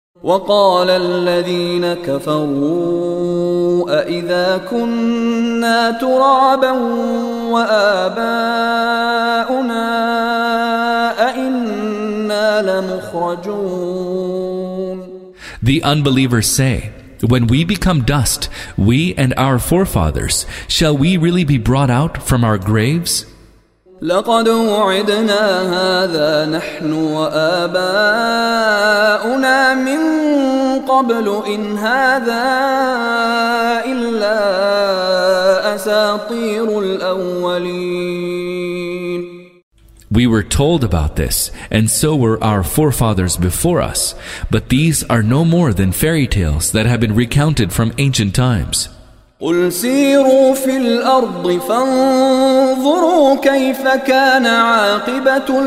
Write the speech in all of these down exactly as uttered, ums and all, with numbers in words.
وقال الذين كفروا أإذا كنا ترابا وآباؤنا أإنا لمخرجون. The unbelievers say, when we become dust, we and our forefathers, shall we really be brought out from our graves? لقد وعدنا هذا نحن وآباؤنا من قبل إن هذا إلا أساطير الأولين. We were told about this, and so were our forefathers before us, but these are no more than fairy tales that have been recounted from ancient times. قل سيروا في الأرض فانظروا كيف كان عاقبة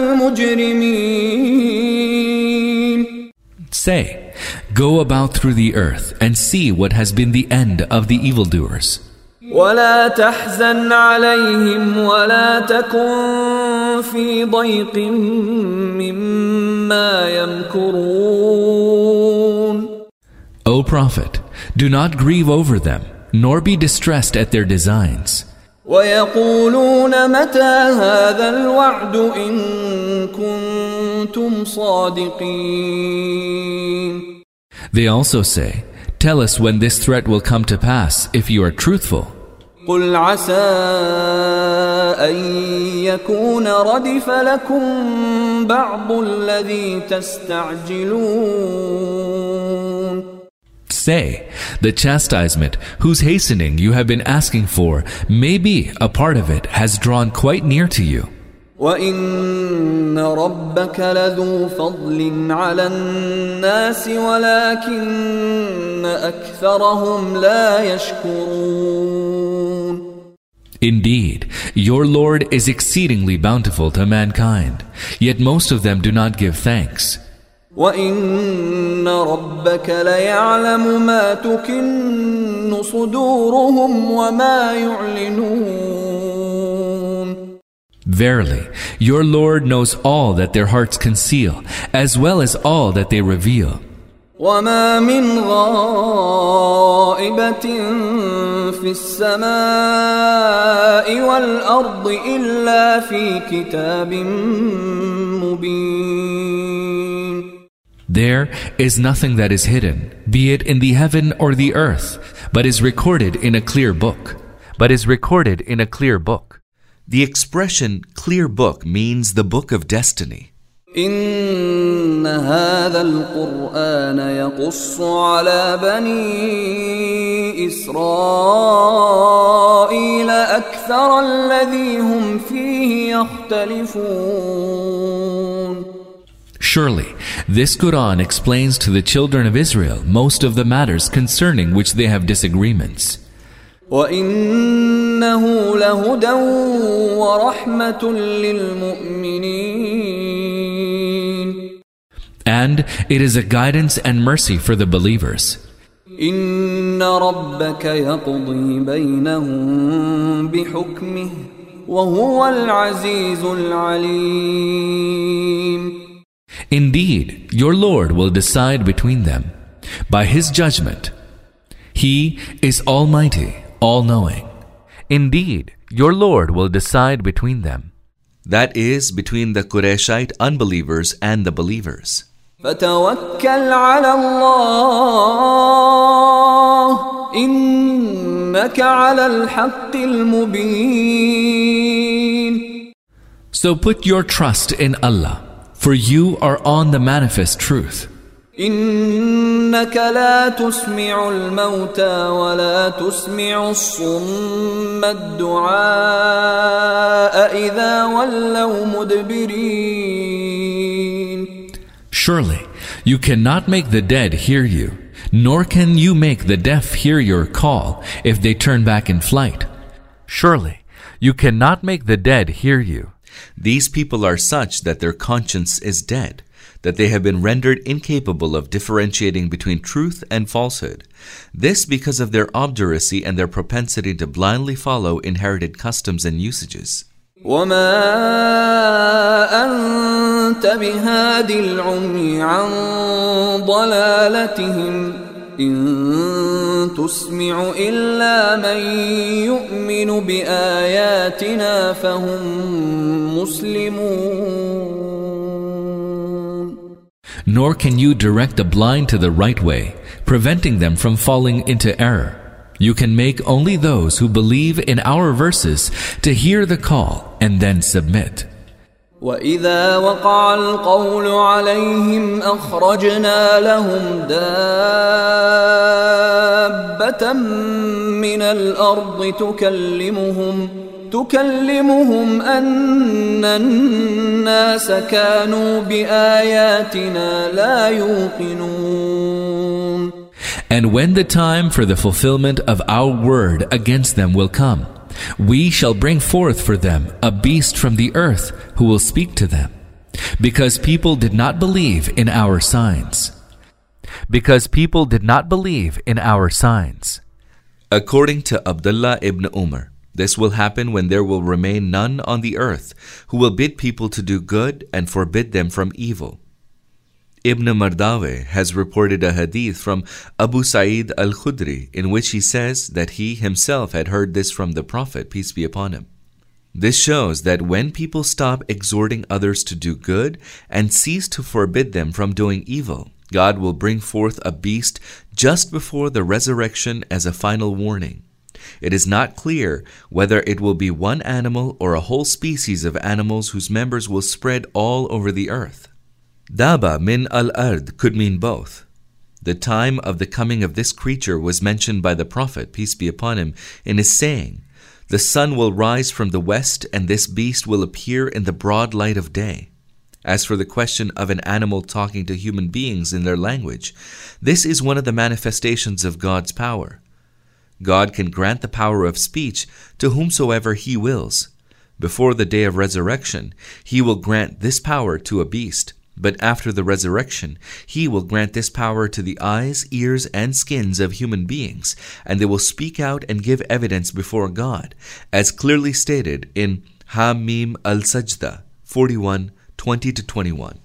المجرمين. Say, go about through the earth and see what has been the end of the evildoers. ولا تحزن عليهم ولا تكن في ضيق مما يمكرون. O Prophet, do not grieve over them, nor be distressed at their designs. ويقولون متى هذا الوعد إن كنتم صادقين. They also say, tell us when this threat will come to pass if you are truthful. قل عسى أن يكون ردف لكم بعض الذي تستعجلون. Say, the chastisement whose hastening you have been asking for, maybe a part of it has drawn quite near to you. وَإِنَّ رَبَّكَ لَذُو فَضْلٍ عَلَى النَّاسِ وَلَكِنَّ أَكْثَرَهُمْ لَا يَشْكُرُونَ. Indeed, your Lord is exceedingly bountiful to mankind, yet most of them do not give thanks. وَإِنَّ رَبَّكَ لَيَعْلَمُ مَا تُكِنُّ صُدُورُهُمْ وَمَا يُعْلِنُونَ. Verily, your Lord knows all that their hearts conceal, as well as all that they reveal. وَمَا مِنْ غَائِبَةٍ فِي السَّمَاءِ وَالْأَرْضِ إِلَّا فِي كِتَابٍ مُبِينٍ. There is nothing that is hidden, be it in the heaven or the earth, but is recorded in a clear book. But is recorded in a clear book. The expression clear book means the book of destiny. إن هذا القرآن يقص على بني إسرائيل أكثر الذي هم فيه يختلفون. Surely, this Quran explains to the children of Israel most of the matters concerning which they have disagreements. وَإِنَّهُ لَهُدًى وَرَحْمَةٌ لِلْمُؤْمِنِينَ. And it is a guidance and mercy for the believers. إِنَّ رَبَّكَ يَقْضِي بَيْنَهُم بِحُكْمِهِ وَهُوَ الْعَزِيزُ الْعَلِيمُ. Indeed, your Lord will decide between them by His judgment. He is Almighty, all-knowing. Indeed, your Lord will decide between them. That is, between the Qurayshite unbelievers and the believers. فَتَوَكَّلْ عَلَى اللَّهِ إِنَّكَ عَلَى الْحَقِّ الْمُبِينِ. So put your trust in Allah, for you are on the manifest truth. إنك لا تسمع الموتى ولا تسمع الصم الدعاء إذا ولوا مدبرين. Surely, you cannot make the dead hear you, nor can you make the deaf hear your call if they turn back in flight. Surely, you cannot make the dead hear you. These people are such that their conscience is dead, that they have been rendered incapable of differentiating between truth and falsehood. This because of their obduracy and their propensity to blindly follow inherited customs and usages. وما أنت بهاد العمي عن ضلالتهم إن تسمع إلا من يؤمن بآياتنا فهم مسلمون. Nor can you direct the blind to the right way, preventing them from falling into error. You can make only those who believe in our verses to hear the call and then submit. وَإِذَا وَقَعَ الْقَوْلُ عَلَيْهِمْ أَخْرَجْنَا لَهُمْ دَابَّةً مِّنَ الْأَرْضِ تُكَلِّمُهُمْ تُكَلِّمُهُمْ أَنَّ النَّاسَ كَانُوا بِآيَاتِنَا لَا يُوقِنُونَ. And when the time for the fulfillment of our word against them will come, we shall bring forth for them a beast from the earth who will speak to them, because people did not believe in our signs. Because people did not believe in our signs. According to Abdullah ibn Umar, this will happen when there will remain none on the earth who will bid people to do good and forbid them from evil. Ibn Mardaweh has reported a hadith from Abu Sa'id al-Khudri in which he says that he himself had heard this from the Prophet, peace be upon him. This shows that when people stop exhorting others to do good and cease to forbid them from doing evil, God will bring forth a beast just before the resurrection as a final warning. It is not clear whether it will be one animal or a whole species of animals whose members will spread all over the earth. Daba min al-ard could mean both. The time of the coming of this creature was mentioned by the Prophet, peace be upon him, in his saying, "The sun will rise from the west, and this beast will appear in the broad light of day." As for the question of an animal talking to human beings in their language, this is one of the manifestations of God's power. God can grant the power of speech to whomsoever He wills. Before the day of resurrection, He will grant this power to a beast. But after the resurrection, He will grant this power to the eyes, ears, and skins of human beings, and they will speak out and give evidence before God, as clearly stated in Ha-Mim al-Sajda forty-one, twenty to twenty-one.